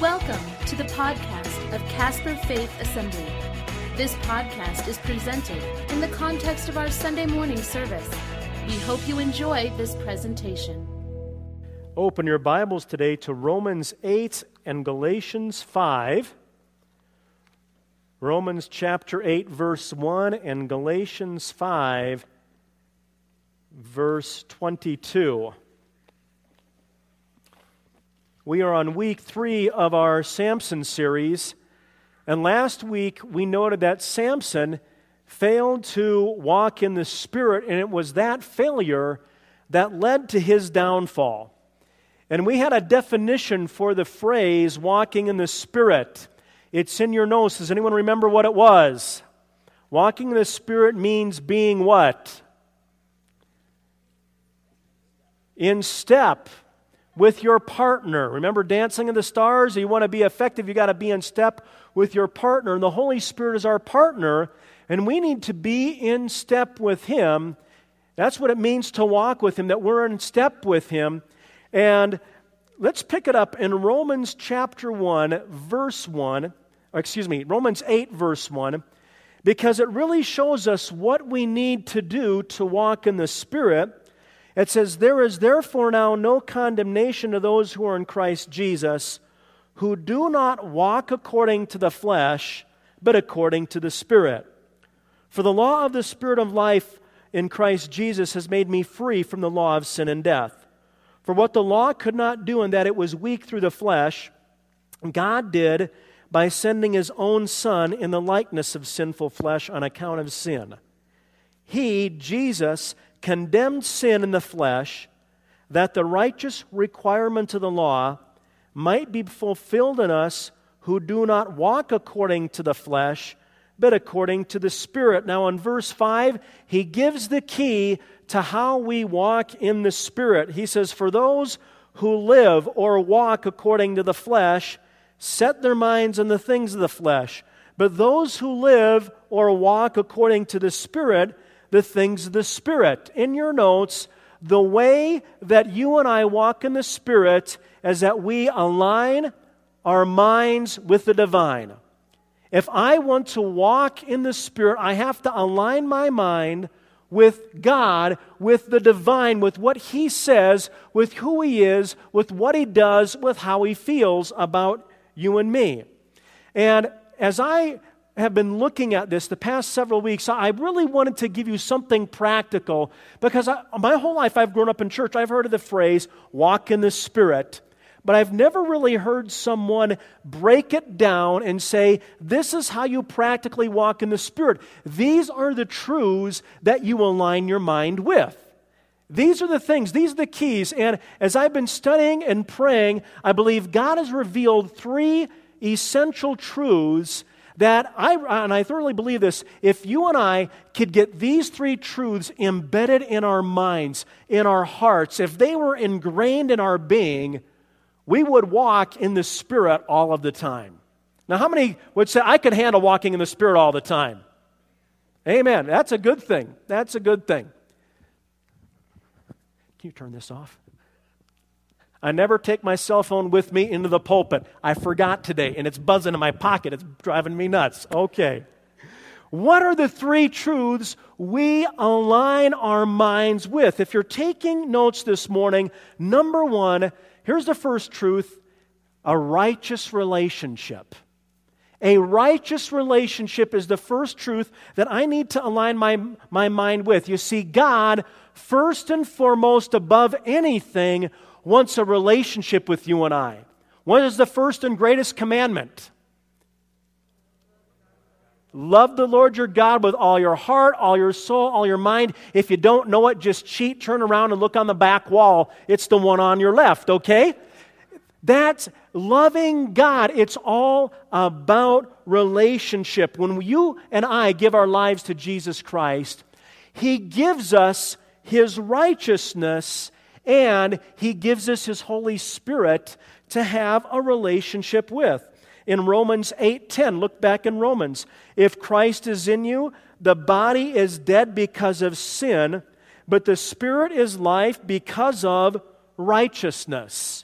Welcome to the podcast of Casper Faith Assembly. This podcast is presented in the context of our Sunday morning service. We hope you enjoy this presentation. Open your Bibles today to Romans 8 and Galatians 5. Romans chapter 8, verse 1, and Galatians 5, verse 22. We are on week 3 of our Samson series, and last week we noted that Samson failed to walk in the Spirit, and it was that failure that led to his downfall. And we had a definition for the phrase walking in the Spirit. It's in your notes. Does anyone remember what it was? Walking in the Spirit means being what? In step with your partner. Remember Dancing in the Stars? You want to be effective, you got to be in step with your partner. And the Holy Spirit is our partner, and we need to be in step with Him. That's what it means to walk with Him, that we're in step with Him. And let's pick it up in Romans chapter 1, verse 1. Romans 8, verse 1, because it really shows us what we need to do to walk in the Spirit. It says, "There is therefore now no condemnation to those who are in Christ Jesus, who do not walk according to the flesh, but according to the Spirit. For the law of the Spirit of life in Christ Jesus has made me free from the law of sin and death. For what the law could not do in that it was weak through the flesh, God did by sending His own Son in the likeness of sinful flesh on account of sin. He, Jesus, condemned sin in the flesh, that the righteous requirement of the law might be fulfilled in us who do not walk according to the flesh, but according to the Spirit." Now in verse 5, he gives the key to how we walk in the Spirit. He says, "For those who live or walk according to the flesh set their minds on the things of the flesh, but those who live or walk according to the Spirit, the things of the Spirit." In your notes, the way that you and I walk in the Spirit is that we align our minds with the divine. If I want to walk in the Spirit, I have to align my mind with God, with the divine, with what He says, with who He is, with what He does, with how He feels about you and me. And as I have been looking at this the past several weeks, I really wanted to give you something practical, because my whole life I've grown up in church. I've heard of the phrase, walk in the Spirit, but I've never really heard someone break it down and say, this is how you practically walk in the Spirit. These are the truths that you align your mind with. These are the things, these are the keys. And as I've been studying and praying, I believe God has revealed 3 essential truths that I thoroughly believe this, if you and I could get these 3 truths embedded in our minds, in our hearts, if they were ingrained in our being, we would walk in the Spirit all of the time. Now, how many would say, I could handle walking in the Spirit all the time? Amen. That's a good thing. That's a good thing. Can you turn this off? I never take my cell phone with me into the pulpit. I forgot today, and it's buzzing in my pocket. It's driving me nuts. Okay. What are the 3 truths we align our minds with? If you're taking notes this morning, number 1, here's the first truth: a righteous relationship. A righteous relationship is the first truth that I need to align my mind with. You see, God, first and foremost, above anything, wants a relationship with you and I. What is the first and greatest commandment? Love the Lord your God with all your heart, all your soul, all your mind. If you don't know it, just cheat, turn around and look on the back wall. It's the one on your left, okay? That's loving God. It's all about relationship. When you and I give our lives to Jesus Christ, He gives us His righteousness, and He gives us His Holy Spirit to have a relationship with. In Romans 8:10, look back in Romans. If Christ is in you, the body is dead because of sin, but the Spirit is life because of righteousness.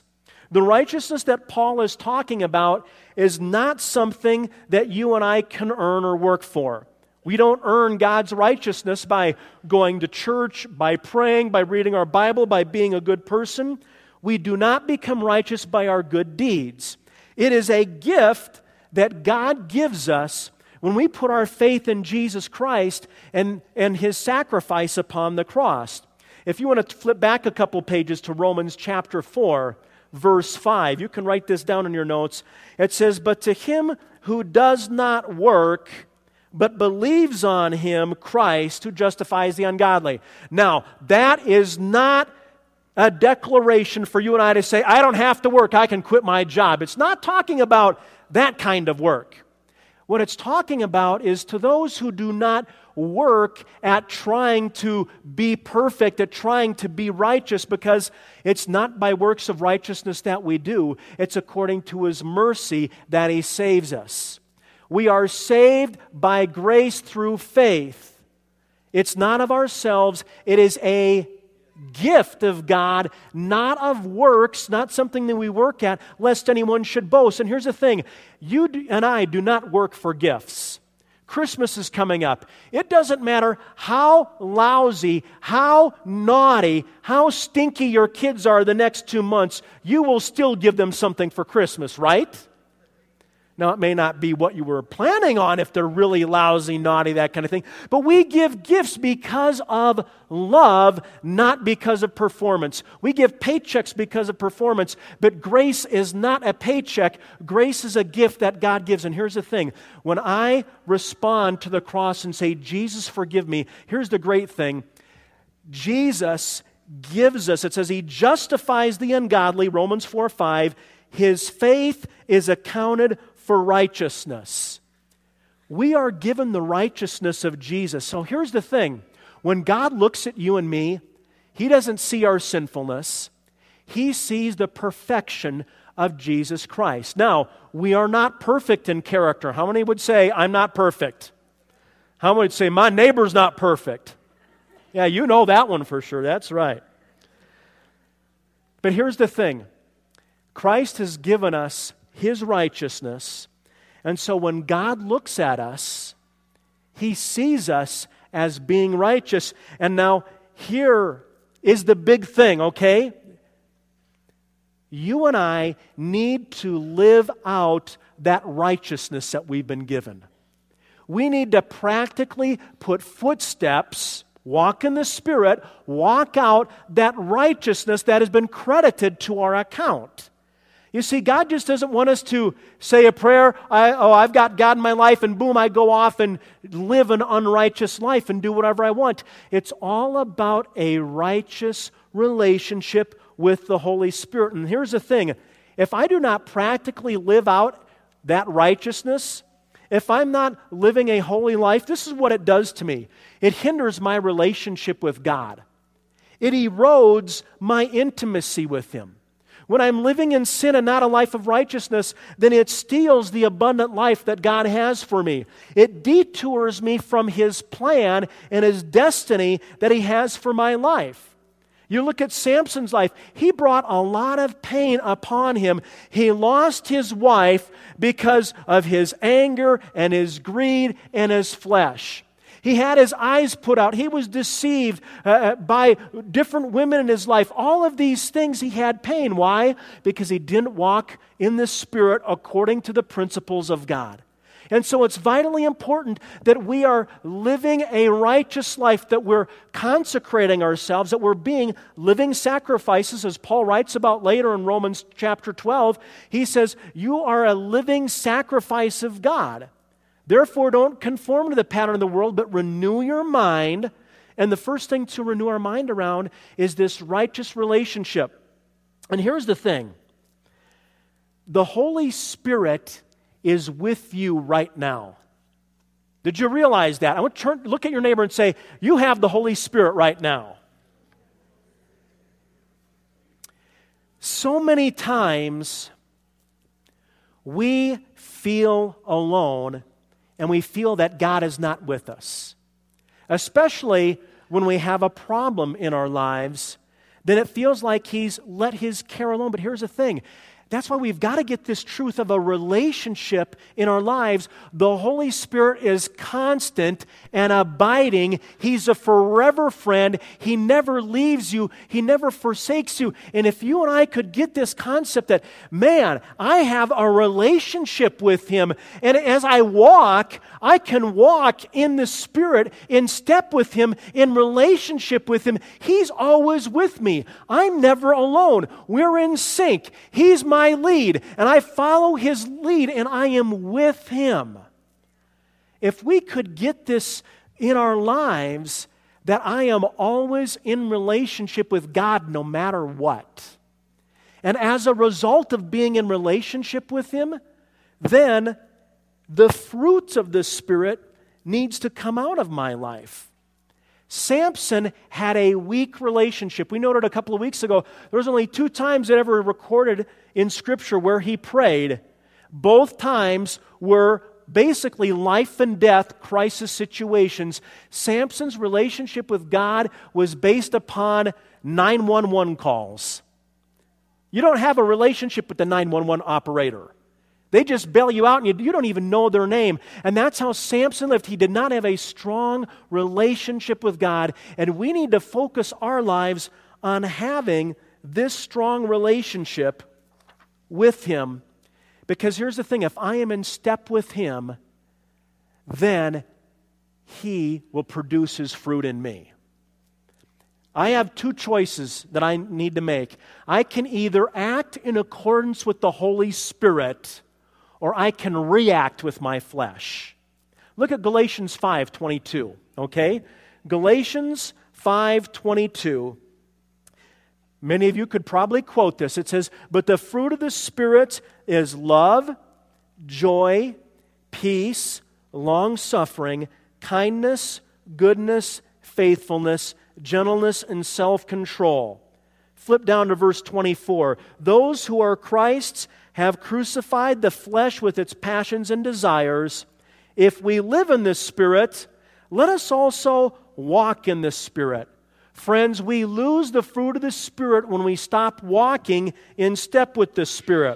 The righteousness that Paul is talking about is not something that you and I can earn or work for. We don't earn God's righteousness by going to church, by praying, by reading our Bible, by being a good person. We do not become righteous by our good deeds. It is a gift that God gives us when we put our faith in Jesus Christ and His sacrifice upon the cross. If you want to flip back a couple pages to Romans chapter 4, verse 5, you can write this down in your notes. It says, "But to him who does not work, but believes on Him, Christ, who justifies the ungodly." Now, that is not a declaration for you and I to say, I don't have to work, I can quit my job. It's not talking about that kind of work. What it's talking about is to those who do not work at trying to be perfect, at trying to be righteous, because it's not by works of righteousness that we do. It's according to His mercy that He saves us. We are saved by grace through faith. It's not of ourselves. It is a gift of God, not of works, not something that we work at, lest anyone should boast. And here's the thing, you and I do not work for gifts. Christmas is coming up. It doesn't matter how lousy, how naughty, how stinky your kids are the next 2 months, you will still give them something for Christmas, right? Now, it may not be what you were planning on if they're really lousy, naughty, that kind of thing. But we give gifts because of love, not because of performance. We give paychecks because of performance, but grace is not a paycheck. Grace is a gift that God gives. And here's the thing. When I respond to the cross and say, Jesus, forgive me, here's the great thing. Jesus gives us, it says He justifies the ungodly, Romans 4:5. His faith is accounted for righteousness. We are given the righteousness of Jesus. So here's the thing. When God looks at you and me, He doesn't see our sinfulness. He sees the perfection of Jesus Christ. Now, we are not perfect in character. How many would say, I'm not perfect? How many would say, my neighbor's not perfect? Yeah, you know that one for sure. That's right. But here's the thing. Christ has given us His righteousness, and so when God looks at us, He sees us as being righteous. And now, here is the big thing, okay? You and I need to live out that righteousness that we've been given. We need to practically put footsteps, walk in the Spirit, walk out that righteousness that has been credited to our account. You see, God just doesn't want us to say a prayer, I've got God in my life, and boom, I go off and live an unrighteous life and do whatever I want. It's all about a righteous relationship with the Holy Spirit. And here's the thing, if I do not practically live out that righteousness, if I'm not living a holy life, this is what it does to me. It hinders my relationship with God. It erodes my intimacy with Him. When I'm living in sin and not a life of righteousness, then it steals the abundant life that God has for me. It detours me from His plan and His destiny that He has for my life. You look at Samson's life. He brought a lot of pain upon him. He lost his wife because of his anger and his greed and his flesh. He had his eyes put out. He was deceived by different women in his life. All of these things he had pain. Why? Because he didn't walk in the Spirit according to the principles of God. And so it's vitally important that we are living a righteous life, that we're consecrating ourselves, that we're being living sacrifices, as Paul writes about later in Romans chapter 12. He says, you are a living sacrifice of God. Therefore, don't conform to the pattern of the world, but renew your mind. And the first thing to renew our mind around is this righteous relationship. And here's the thing. The Holy Spirit is with you right now. Did you realize that? I want to look at your neighbor and say, you have the Holy Spirit right now. So many times we feel alone and we feel that God is not with us. Especially when we have a problem in our lives then it feels like he's let his care alone. But here's the thing. That's why we've got to get this truth of a relationship in our lives. The Holy Spirit is constant and abiding. He's a forever friend. He never leaves you. He never forsakes you. And if you and I could get this concept that, man, I have a relationship with Him, and as I walk, I can walk in the Spirit, in step with Him, in relationship with Him. He's always with me. I'm never alone. We're in sync. He's my lead, and I follow His lead, and I am with Him. If we could get this in our lives, that I am always in relationship with God no matter what, and as a result of being in relationship with Him, then the fruits of the Spirit needs to come out of my life. Samson had a weak relationship. We noted a couple of weeks ago, there was only 2 times that ever recorded in Scripture where he prayed. Both times were basically life and death crisis situations. Samson's relationship with God was based upon 911 calls. You don't have a relationship with the 911 operator. They just bail you out, and you don't even know their name. And that's how Samson lived. He did not have a strong relationship with God. And we need to focus our lives on having this strong relationship with Him. Because here's the thing, if I am in step with Him, then He will produce His fruit in me. I have 2 choices that I need to make. I can either act in accordance with the Holy Spirit, or I can react with my flesh. Look at Galatians 5:22, okay? Galatians 5:22. Many of you could probably quote this. It says, "But the fruit of the Spirit is love, joy, peace, long-suffering, kindness, goodness, faithfulness, gentleness, and self-control." Flip down to verse 24. "Those who are Christ's have crucified the flesh with its passions and desires. If we live in the Spirit, let us also walk in the Spirit." Friends, we lose the fruit of the Spirit when we stop walking in step with the Spirit.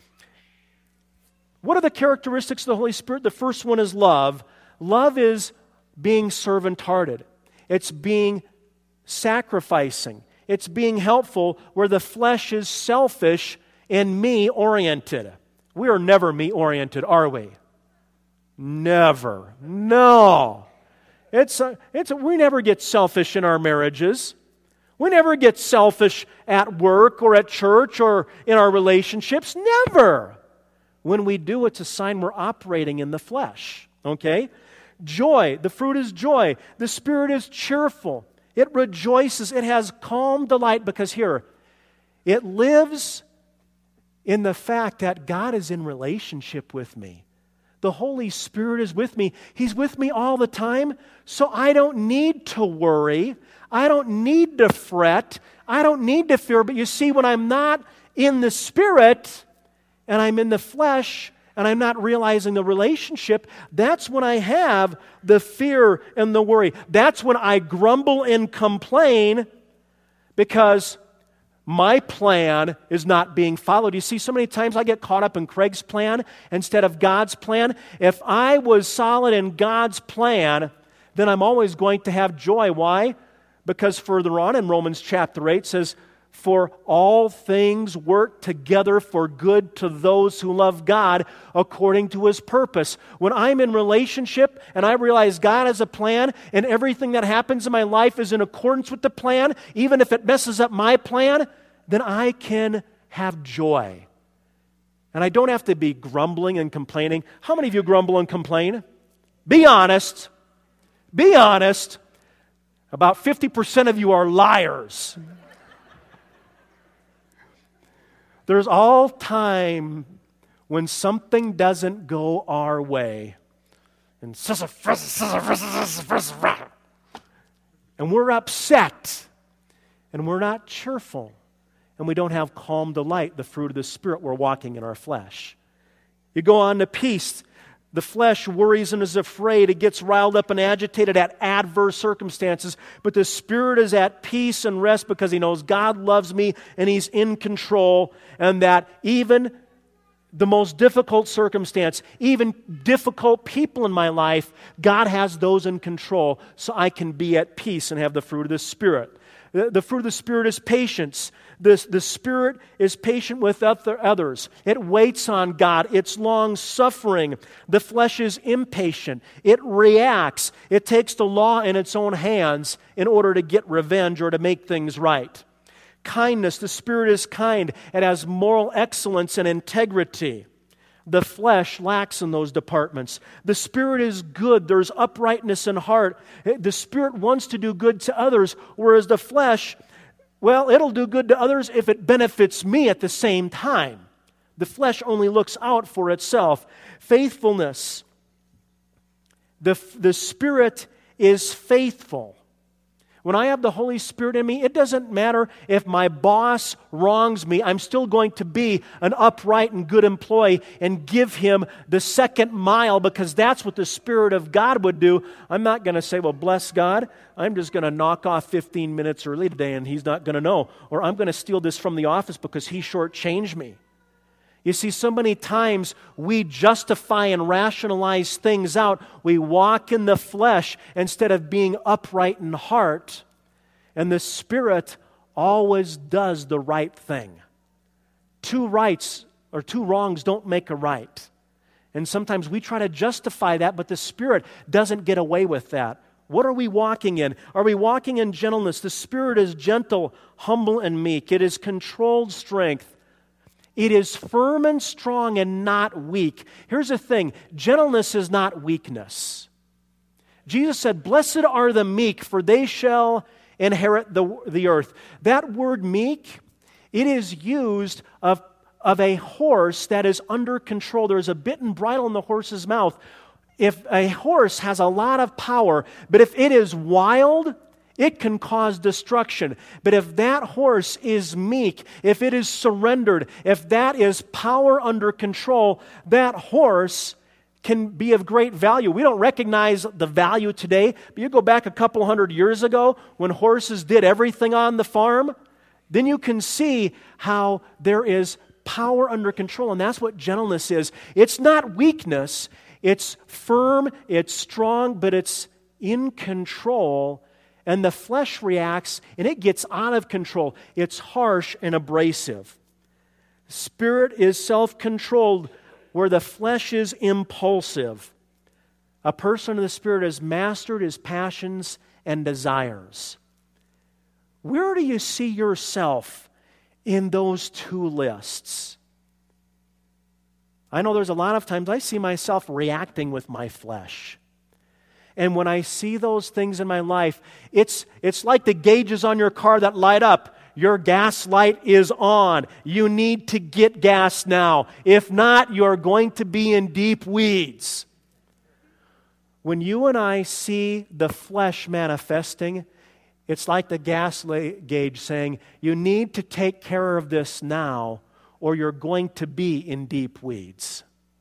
What are the characteristics of the Holy Spirit? The first one is love. Love is being servant-hearted. It's being sacrificing. It's being helpful where the flesh is selfish and me-oriented. We are never me-oriented, are we? Never. No. We never get selfish in our marriages. We never get selfish at work or at church or in our relationships. Never. When we do, it's a sign we're operating in the flesh. Okay? Joy. The fruit is joy. The Spirit is cheerful. It rejoices. It has calm delight because here, it lives in the fact that God is in relationship with me. The Holy Spirit is with me. He's with me all the time, so I don't need to worry. I don't need to fret. I don't need to fear. But you see, when I'm not in the Spirit and I'm in the flesh and I'm not realizing the relationship, that's when I have the fear and the worry. That's when I grumble and complain because my plan is not being followed. You see, so many times I get caught up in Craig's plan instead of God's plan. If I was solid in God's plan, then I'm always going to have joy. Why? Because further on in Romans chapter 8 says, "For all things work together for good to those who love God according to His purpose." When I'm in relationship and I realize God has a plan and everything that happens in my life is in accordance with the plan, even if it messes up my plan, then I can have joy. And I don't have to be grumbling and complaining. How many of you grumble and complain? Be honest. Be honest. About 50% of you are liars. There's all time when something doesn't go our way. And we're upset. And we're not cheerful. And we don't have calm delight, the fruit of the Spirit we're walking in our flesh. You go on to peace. The flesh worries and is afraid. It gets riled up and agitated at adverse circumstances. But the Spirit is at peace and rest because he knows God loves me and he's in control, and that even the most difficult circumstance, even difficult people in my life, God has those in control so I can be at peace and have the fruit of the Spirit. The fruit of the Spirit is patience. The Spirit is patient with others. It waits on God. It's long-suffering. The flesh is impatient. It reacts. It takes the law in its own hands in order to get revenge or to make things right. Kindness, the Spirit is kind. It has moral excellence and integrity. The flesh lacks in those departments. The Spirit is good. There's uprightness in heart. The Spirit wants to do good to others, whereas the flesh, well, it'll do good to others if it benefits me at the same time. The flesh only looks out for itself. Faithfulness. The Spirit is faithful. When I have the Holy Spirit in me, it doesn't matter if my boss wrongs me. I'm still going to be an upright and good employee and give him the second mile because that's what the Spirit of God would do. I'm not going to say, well, bless God, I'm just going to knock off 15 minutes early today and he's not going to know. Or I'm going to steal this from the office because he shortchanged me. You see, so many times we justify and rationalize things out. We walk in the flesh instead of being upright in heart. And the Spirit always does the right thing. Two rights or two wrongs don't make a right. And sometimes we try to justify that, but the Spirit doesn't get away with that. What are we walking in? Are we walking in gentleness? The Spirit is gentle, humble, and meek. It is controlled strength. It is firm and strong and not weak. Here's the thing. Gentleness is not weakness. Jesus said, "Blessed are the meek, for they shall inherit the earth." That word meek, it is used of a horse that is under control. There's a bit and bridle in the horse's mouth. If a horse has a lot of power, but if it is wild, it can cause destruction. But if that horse is meek, if it is surrendered, if that is power under control, that horse can be of great value. We don't recognize the value today, but you go back a couple hundred years ago when horses did everything on the farm, then you can see how there is power under control, and that's what gentleness is. It's not weakness. It's firm, it's strong, but it's in control. And the flesh reacts, and it gets out of control. It's harsh and abrasive. Spirit is self-controlled, where the flesh is impulsive. A person of the Spirit has mastered his passions and desires. Where do you see yourself in those two lists? I know there's a lot of times I see myself reacting with my flesh. And when I see those things in my life, it's like the gauges on your car that light up. Your gas light is on. You need to get gas now. If not, you're going to be in deep weeds. When you and I see the flesh manifesting, it's like the gas gauge saying, you need to take care of this now, or you're going to be in deep weeds.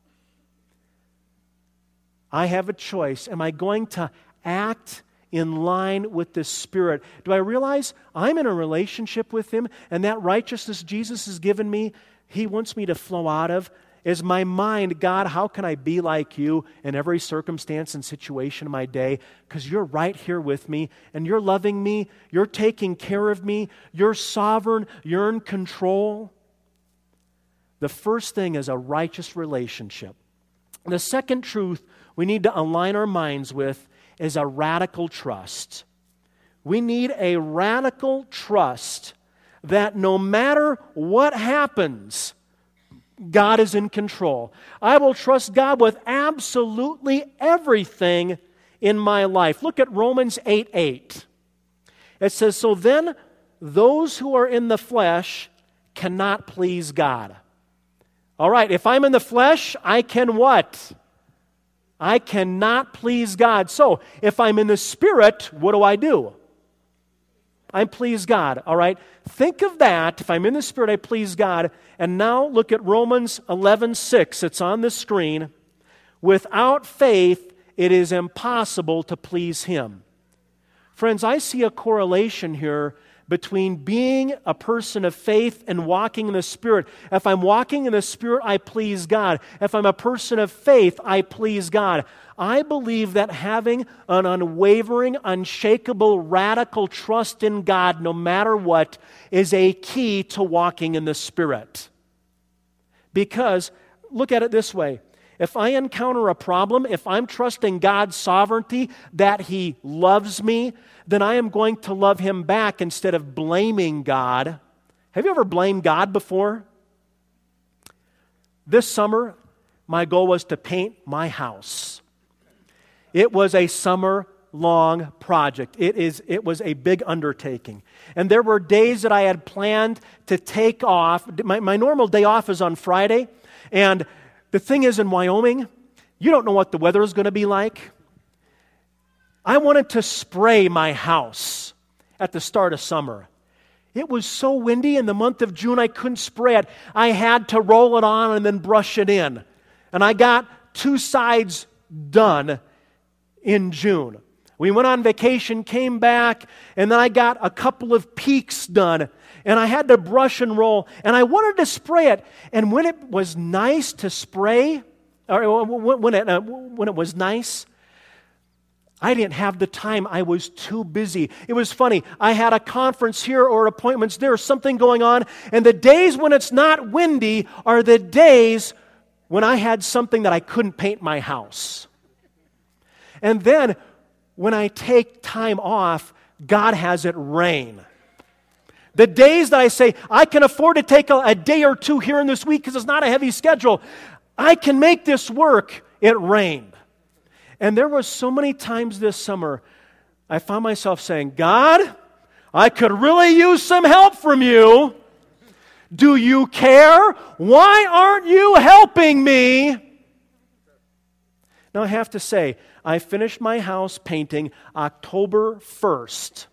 I have a choice. Am I going to act in line with the Spirit? Do I realize I'm in a relationship with Him, and that righteousness Jesus has given me, He wants me to flow out of? Is my mind, God, how can I be like you in every circumstance and situation of my day? Because you're right here with me, and you're loving me, you're taking care of me, you're sovereign, you're in control. The first thing is a righteous relationship. The second truth we need to align our minds with is a radical trust. We need a radical trust that no matter what happens, God is in control. I will trust God with absolutely everything in my life. Look at Romans 8:8. It says, "So then those who are in the flesh cannot please God." All right, if I'm in the flesh, I can what? I cannot please God. So, if I'm in the Spirit, what do? I please God, all right? Think of that. If I'm in the Spirit, I please God. And now look at Romans 11:6. It's on the screen. Without faith, it is impossible to please Him. Friends, I see a correlation here between being a person of faith and walking in the Spirit. If I'm walking in the Spirit, I please God. If I'm a person of faith, I please God. I believe that having an unwavering, unshakable, radical trust in God, no matter what, is a key to walking in the Spirit. Because, look at it this way. If I encounter a problem, if I'm trusting God's sovereignty, that He loves me, then I am going to love Him back instead of blaming God. Have you ever blamed God before? This summer, my goal was to paint my house. It was a summer-long project. It was a big undertaking. And there were days that I had planned to take off. My normal day off is on Friday, and the thing is, in Wyoming, you don't know what the weather is going to be like. I wanted to spray my house at the start of summer. It was so windy in the month of June, I couldn't spray it. I had to roll it on and then brush it in. And I got 2 sides done in June. We went on vacation, came back, and then I got a couple of peaks done. And I had to brush and roll, and I wanted to spray it. And when it was nice to spray, or when it was nice, I didn't have the time. I was too busy. It was funny. I had a conference here or appointments there, something going on, and the days when it's not windy are the days when I had something that I couldn't paint my house. And then when I take time off, God has it rain. The days that I say, I can afford to take a day or two here in this week because it's not a heavy schedule, I can make this work, it rained. And there were so many times this summer, I found myself saying, God, I could really use some help from you. Do you care? Why aren't you helping me? Now I have to say, I finished my house painting October 1st.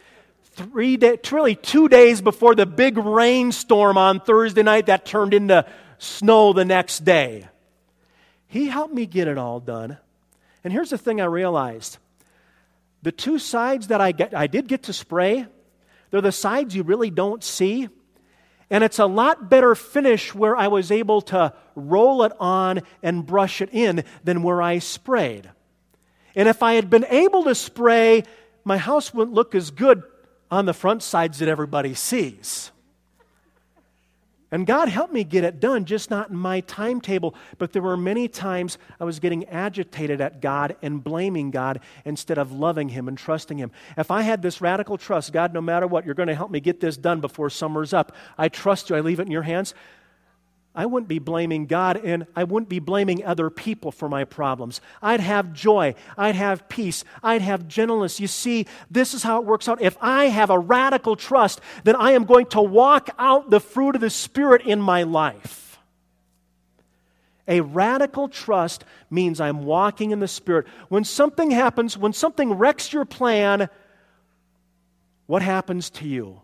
2 days before the big rainstorm on Thursday night that turned into snow the next day. He helped me get it all done. And here's the thing I realized. The 2 sides that I did get to spray, they're the sides you really don't see. And it's a lot better finish where I was able to roll it on and brush it in than where I sprayed. And if I had been able to spray, my house wouldn't look as good on the front sides that everybody sees. And God helped me get it done, just not in my timetable. But there were many times I was getting agitated at God and blaming God instead of loving Him and trusting Him. If I had this radical trust, God, no matter what, you're going to help me get this done before summer's up. I trust you. I leave it in your hands. I wouldn't be blaming God, and I wouldn't be blaming other people for my problems. I'd have joy. I'd have peace. I'd have gentleness. You see, this is how it works out. If I have a radical trust, then I am going to walk out the fruit of the Spirit in my life. A radical trust means I'm walking in the Spirit. When something happens, when something wrecks your plan, what happens to you?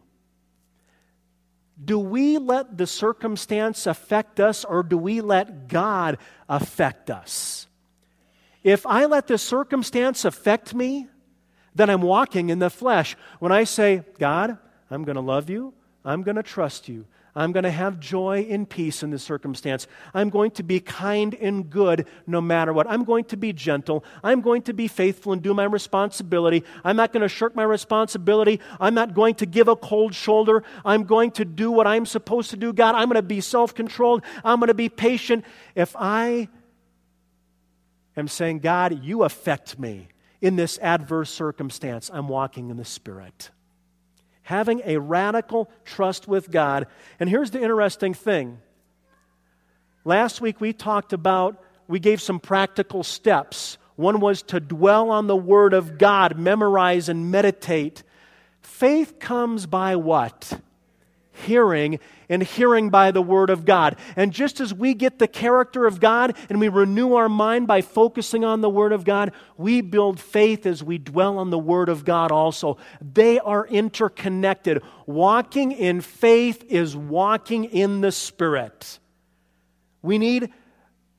Do we let the circumstance affect us, or do we let God affect us? If I let the circumstance affect me, then I'm walking in the flesh. When I say, God, I'm going to love you, I'm going to trust you, I'm going to have joy and peace in this circumstance. I'm going to be kind and good no matter what. I'm going to be gentle. I'm going to be faithful and do my responsibility. I'm not going to shirk my responsibility. I'm not going to give a cold shoulder. I'm going to do what I'm supposed to do. God, I'm going to be self-controlled. I'm going to be patient. If I am saying, God, you affect me in this adverse circumstance, I'm walking in the Spirit. Having a radical trust with God. And here's the interesting thing. Last week we gave some practical steps. One was to dwell on the Word of God, memorize and meditate. Faith comes by what? Hearing, and hearing by the Word of God. And just as we get the character of God and we renew our mind by focusing on the Word of God, we build faith as we dwell on the Word of God also. They are interconnected. Walking in faith is walking in the Spirit. We need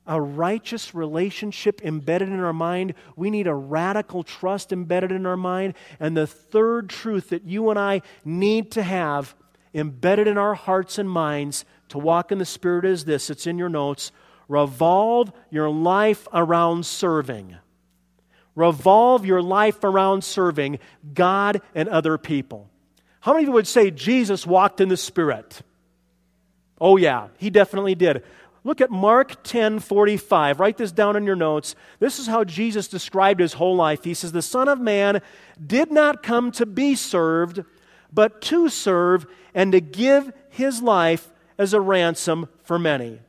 a righteous relationship embedded in our mind. We need a radical trust embedded in our mind. And the third truth that you and I need to have embedded in our hearts and minds to walk in the Spirit is this. It's in your notes. Revolve your life around serving. Revolve your life around serving God and other people. How many of you would say Jesus walked in the Spirit? Oh yeah, He definitely did. Look at Mark 10:45. Write this down in your notes. This is how Jesus described His whole life. He says, "The Son of Man did not come to be served, but to serve and to give His life as a ransom for many."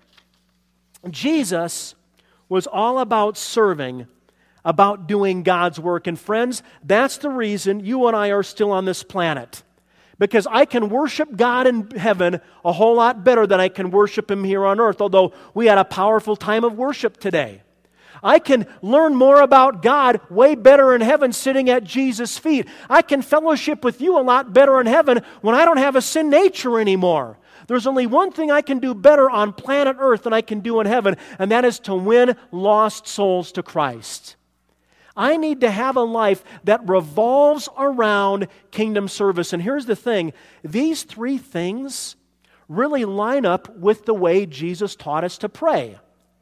Jesus was all about serving, about doing God's work. And friends, that's the reason you and I are still on this planet. Because I can worship God in heaven a whole lot better than I can worship Him here on earth, although we had a powerful time of worship today. I can learn more about God way better in heaven sitting at Jesus' feet. I can fellowship with you a lot better in heaven when I don't have a sin nature anymore. There's only one thing I can do better on planet earth than I can do in heaven, and that is to win lost souls to Christ. I need to have a life that revolves around kingdom service. And here's the thing. These three things really line up with the way Jesus taught us to pray.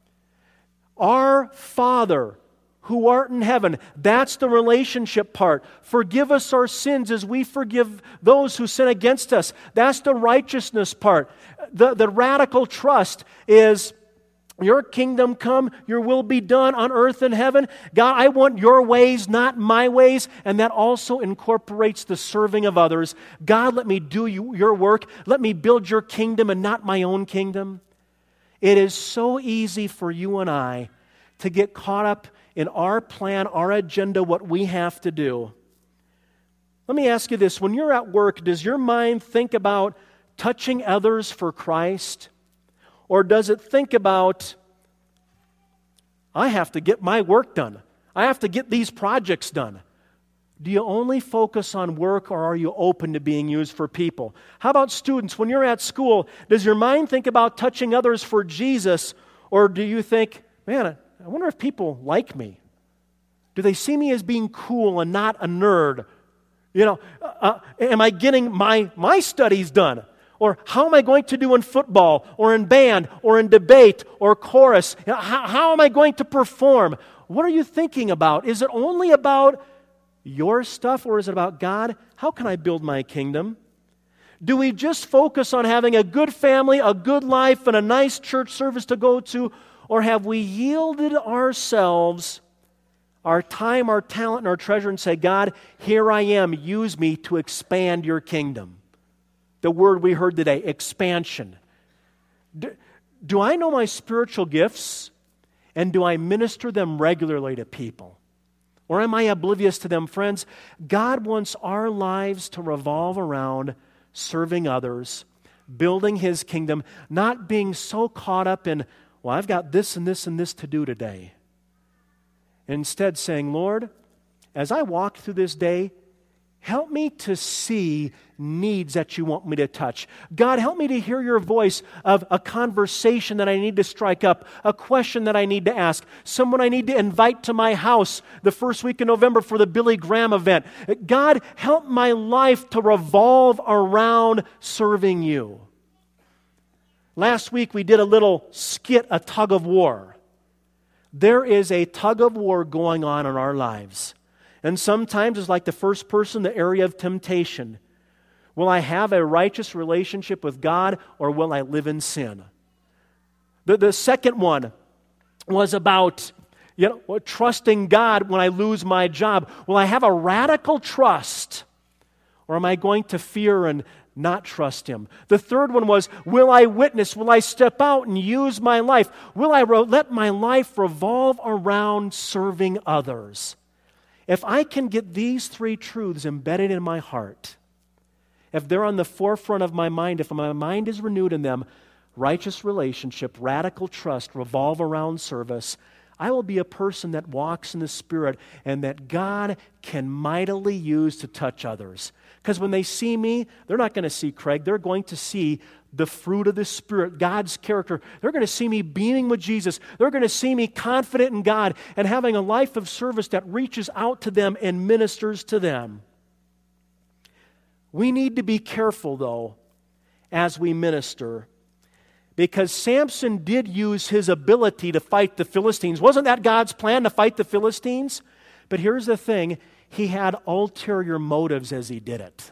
Our Father, who art in heaven, that's the relationship part. Forgive us our sins as we forgive those who sin against us. That's the righteousness part. The radical trust is, your kingdom come, your will be done on earth and heaven. God, I want your ways, not my ways. And that also incorporates the serving of others. God, let me do your work. Let me build your kingdom and not my own kingdom. It is so easy for you and I to get caught up in our plan, our agenda, what we have to do. Let me ask you this. When you're at work, does your mind think about touching others for Christ? Or does it think about, I have to get my work done. I have to get these projects done. Do you only focus on work, or are you open to being used for people? How about students? When you're at school, does your mind think about touching others for Jesus? Or do you think, man, I wonder if people like me? Do they see me as being cool and not a nerd? Am I getting my studies done? Or how am I going to do in football, or in band, or in debate, or chorus? How am I going to perform? What are you thinking about? Is it only about your stuff, or is it about God? How can I build my kingdom? Do we just focus on having a good family, a good life, and a nice church service to go to? Or have we yielded ourselves, our time, our talent, and our treasure, and say, God, here I am, use me to expand your kingdom? The word we heard today, expansion. Do I know my spiritual gifts, and do I minister them regularly to people? Or am I oblivious to them? Friends, God wants our lives to revolve around serving others, building His kingdom, not being so caught up in, well, I've got this and this and this to do today. Instead saying, Lord, as I walk through this day, help me to see needs that you want me to touch. God, help me to hear your voice of a conversation that I need to strike up, a question that I need to ask, someone I need to invite to my house the first week in November for the Billy Graham event. God, help my life to revolve around serving you. Last week we did a little skit, a tug of war. There is a tug of war going on in our lives. And sometimes it's like the first person, the area of temptation. Will I have a righteous relationship with God, or will I live in sin? The second one was about trusting God when I lose my job. Will I have a radical trust, or am I going to fear and not trust Him? The third one was, will I witness? Will I step out and use my life? Will I let my life revolve around serving others? If I can get these three truths embedded in my heart, if they're on the forefront of my mind, if my mind is renewed in them, righteous relationship, radical trust, revolve around service, I will be a person that walks in the Spirit and that God can mightily use to touch others. Because when they see me, they're not going to see Craig. They're going to see the fruit of the Spirit, God's character. They're going to see me beaming with Jesus. They're going to see me confident in God and having a life of service that reaches out to them and ministers to them. We need to be careful, though, as we minister, because Samson did use his ability to fight the Philistines. Wasn't that God's plan, to fight the Philistines? But here's the thing. He had ulterior motives as he did it.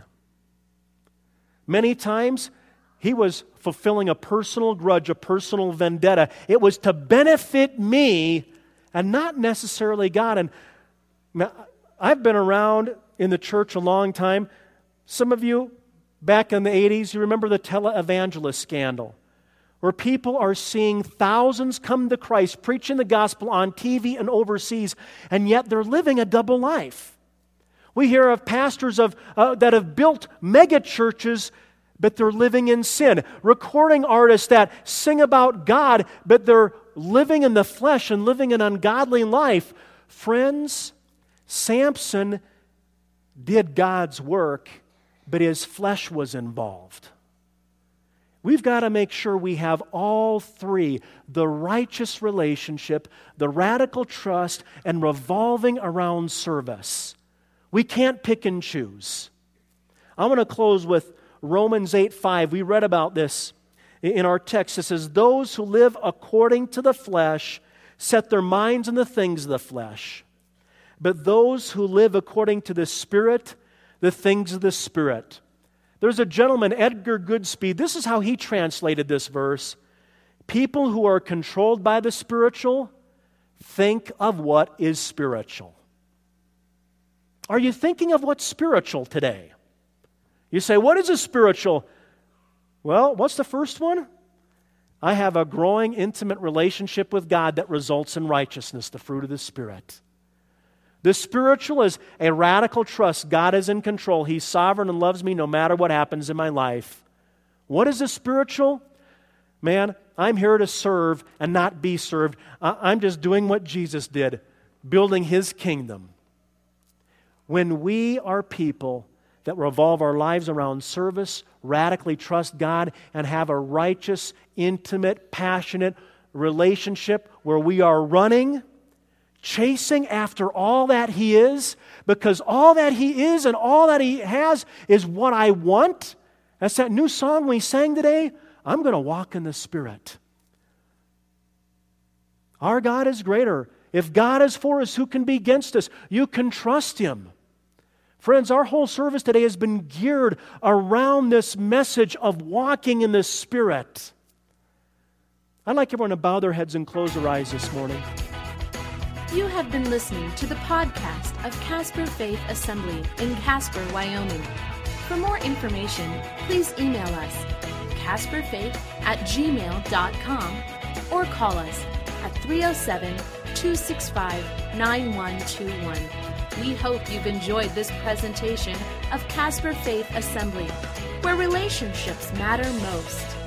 Many times, he was fulfilling a personal grudge, a personal vendetta. It was to benefit me and not necessarily God. And I've been around in the church a long time. Some of you, back in the 80s, you remember the televangelist scandal, where people are seeing thousands come to Christ, preaching the gospel on TV and overseas, and yet they're living a double life. We hear of pastors that have built mega churches, but they're living in sin. Recording artists that sing about God, but they're living in the flesh and living an ungodly life. Friends, Samson did God's work, but his flesh was involved. We've got to make sure we have all three: the righteous relationship, the radical trust, and revolving around service. We can't pick and choose. I want to close with Romans 8:5. We read about this in our text. It says, "Those who live according to the flesh set their minds on the things of the flesh. But those who live according to the Spirit, the things of the Spirit." There's a gentleman, Edgar Goodspeed. This is how he translated this verse. People who are controlled by the spiritual think of what is spiritual. Are you thinking of what's spiritual today? You say, what is a spiritual? Well, what's the first one? I have a growing, intimate relationship with God that results in righteousness, the fruit of the Spirit. The spiritual is a radical trust. God is in control. He's sovereign and loves me no matter what happens in my life. What is the spiritual? Man, I'm here to serve and not be served. I'm just doing what Jesus did, building His kingdom. When we are people that revolve our lives around service, radically trust God, and have a righteous, intimate, passionate relationship where we are running, chasing after all that He is, because all that He is and all that He has is what I want. That's that new song we sang today. I'm going to walk in the Spirit. Our God is greater. If God is for us, who can be against us? You can trust Him. Friends, our whole service today has been geared around this message of walking in the Spirit. I'd like everyone to bow their heads and close their eyes this morning. You have been listening to the podcast of Casper Faith Assembly in Casper, Wyoming. For more information, please email us, casperfaith@gmail.com, or call us at 307-265-9121. We hope you've enjoyed this presentation of Casper Faith Assembly, where relationships matter most.